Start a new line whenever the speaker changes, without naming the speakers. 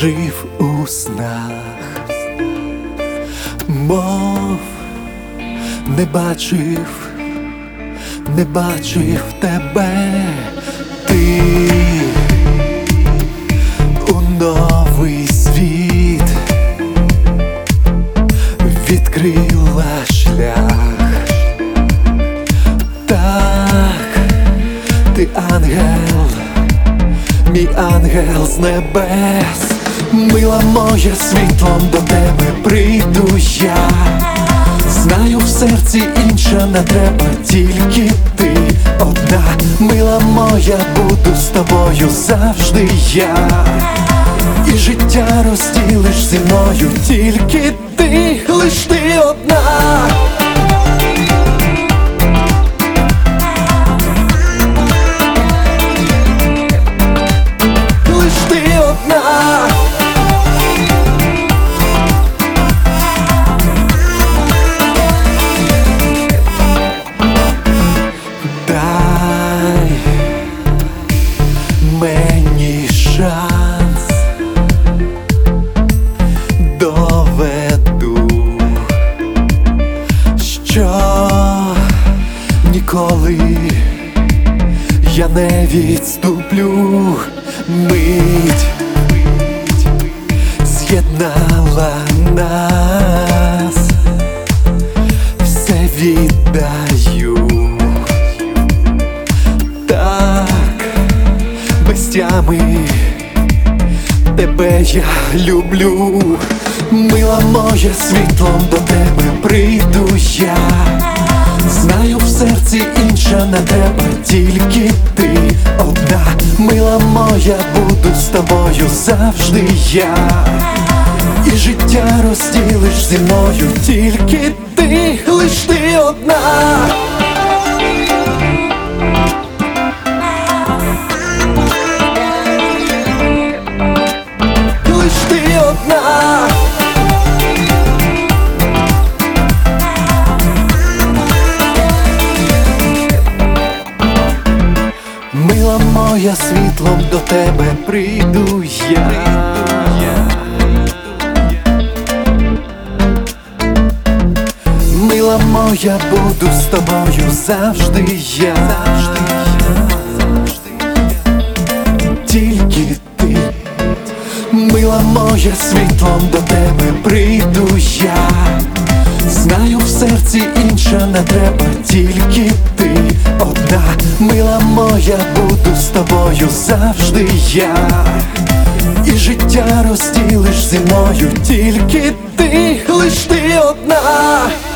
жив у снах, мов не бачив тебе. Ти у новий світ відкрила шлях. Так, ти ангел, мій ангел з небес. Мила моя, світлом до тебе прийду я. Знаю, в серці інша не треба, тільки ти одна. Мила моя, буду з тобою завжди я. І життя розділиш зі мною, тільки ти, лиш ти одна. Дай мені шанс, доведу, що ніколи я не відступлю. Мить з'єднала нас, все віддаю. Без тями тебе я люблю. Мила моя, світлом до тебе прийду я. Знаю, в серці інша не треба, тільки ти одна. Мила моя, буду з тобою завжди я. І життя розділиш зі мною, тільки ти, лиш ти одна. Мила моя, світлом до тебе прийду я. Мила моя, буду з тобою завжди я. Тільки ти. Мила моя, світлом до тебе прийду я. Знаю, в серці інша не треба, тільки ти одна. Мила моя, буду з тобою завжди я. І життя розділиш зі мною, тільки ти, лиш ти одна.